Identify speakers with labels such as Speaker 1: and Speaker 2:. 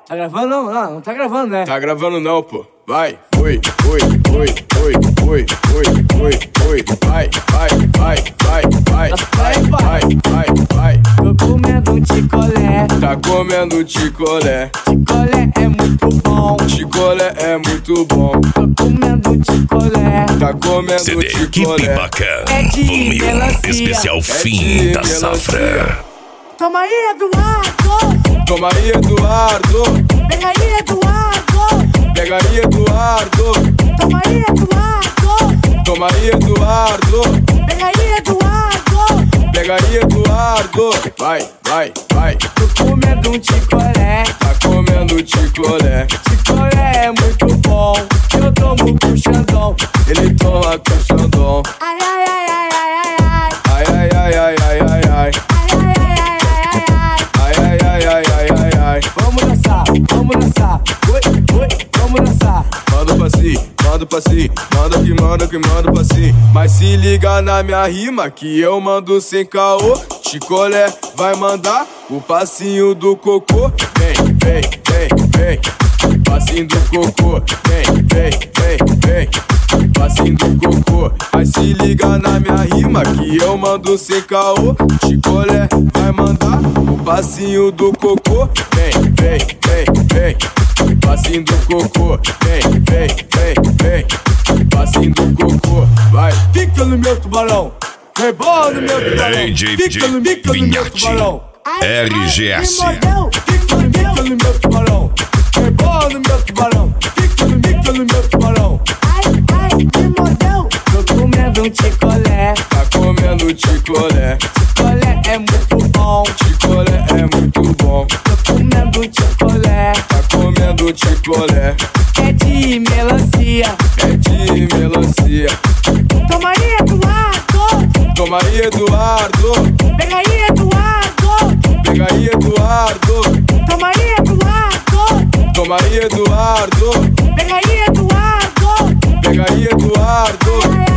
Speaker 1: Tá gravando não? Não tá gravando, né?
Speaker 2: Tá gravando não, pô. Vai, oi, oi, oi, oi, oi, oi, oi, oi, vai, vai, vai, vai, vai, vai, vai, vai.
Speaker 1: Tô comendo um ticolé.
Speaker 2: Tá comendo ticolé.
Speaker 1: Ticolé é muito bom.
Speaker 2: Ticolé é muito bom.
Speaker 1: Tô comendo um ticolé.
Speaker 2: Tá comendo
Speaker 3: CD Equipe
Speaker 2: ticolé.
Speaker 3: Bacana,
Speaker 1: É de
Speaker 3: volume 1,
Speaker 1: melancia.
Speaker 3: especial
Speaker 2: É
Speaker 3: fim
Speaker 2: de
Speaker 3: da
Speaker 2: melancia.
Speaker 3: safra.
Speaker 1: Toma aí, Eduardo.
Speaker 2: Toma aí, Eduardo.
Speaker 1: Pega aí, Eduardo.
Speaker 2: Pega aí, Eduardo.
Speaker 1: Toma aí, Eduardo.
Speaker 2: Toma aí, Eduardo.
Speaker 1: Pega aí, Eduardo.
Speaker 2: Pega aí, Eduardo. Vai, vai, vai.
Speaker 1: Tô comendo um ticolé.
Speaker 2: Tá comendo ticolé.
Speaker 1: Ticolé é muito bom. Eu tomo com Xandão.
Speaker 2: Ele toma com Xandão.
Speaker 1: Ai, ai, ai, ai, ai, ai, ai.
Speaker 2: Ai, ai, ai, ai, ai, ai, ai.
Speaker 1: Ai, ai, ai, ai, ai, ai.
Speaker 2: Ai, ai, ai, ai, ai, ai.
Speaker 1: Vamos dançar, vamos dançar. Oi, oi, vamos dançar.
Speaker 2: Manda pra si, manda pra si. Manda que manda pra si. Mas se liga na minha rima que eu mando sem caô. Ticolé vai mandar o passinho do cocô. Vem, vem, vem, vem. Passinho do cocô. Vem, vem, vem, vem. Passinho do cocô. Mas se liga na minha rima que eu mando sem caô. Ticolé vai mandar o passinho do cocô. Vem, vem, vem, vem. Passinho do cocô. Vem, vem, vem, vem. Passinho do cocô. Vai,
Speaker 1: Fica no meu tubarão. Rebola no meu tubarão.
Speaker 3: DJ
Speaker 1: Fica no meu
Speaker 3: Vinhate.
Speaker 1: tubarão.
Speaker 3: RGS.
Speaker 1: Fica no meu tubarão. Rebola no meu tubarão. Fica no meu tubarão. Ai, ai, me mordeu. Tô comendo um ticolé.
Speaker 2: tá comendo ticolé.
Speaker 1: Ticolé é muito bom.
Speaker 2: Ticolé é muito bom.
Speaker 1: Tô comendo um ticolé.
Speaker 2: Tá comendo ticolé.
Speaker 1: É de melancia.
Speaker 2: É de melancia.
Speaker 1: Toma aí, Eduardo.
Speaker 2: Toma aí, Eduardo.
Speaker 1: Pega aí, Eduardo.
Speaker 2: Pega aí, Eduardo.
Speaker 1: Toma aí, Eduardo.
Speaker 2: Toma aí, Eduardo.
Speaker 1: Pega aí, Eduardo.
Speaker 2: Pega aí, Eduardo.
Speaker 1: Ai,